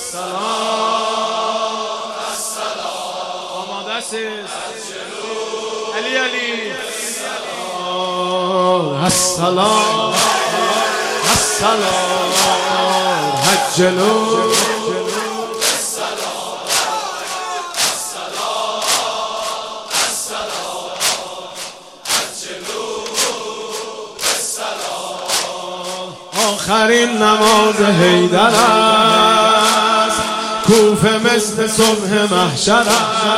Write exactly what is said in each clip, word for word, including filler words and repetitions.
آماده است علی علی السلام السلام هجلو آخرین نماز حیدر است، کوفه مثل صبح محشر است.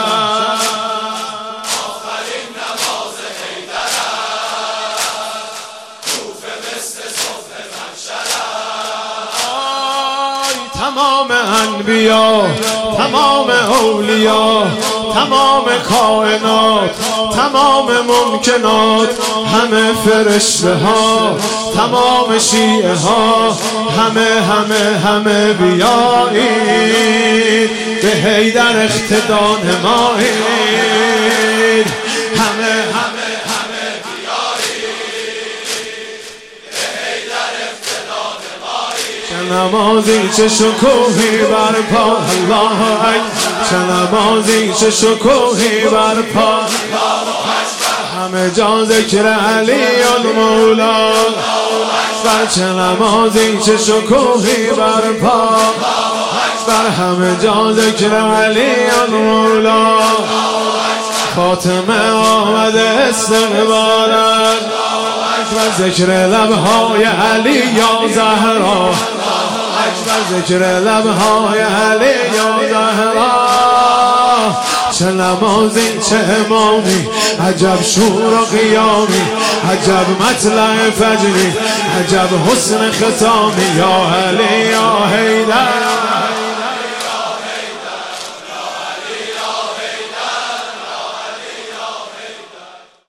آخرین نماز حیدر است، کوفه مثل صبح محشر است. آی تمام انبیا، تمام اولیا، تمام کائنات، تمام ممکنات، همه فرشته ها، تمام شیعه ها، همه همه همه بیایید به حیدر اقتدا نمایید. همه همه همه بیایید به حیدر اقتدا نمایید. چه نمازی چه شکوهی برپا، الله اکبر. چه نمازی چه شکوهی برپا، همه جا ذکر علی المولا. بر چه نمازی چه شکوهی برپا، بر همه جا ذکر علی المولا. فاطمه آمده استقبالت و ذکر لبهای علی یا زهرا، و ذکر لبهای علی یا زهرا. چه نمازی چه امامی، عجب شور و قیامی، عجب مطلع فجری، عجب حسن ختامی. یا علی یا حیدر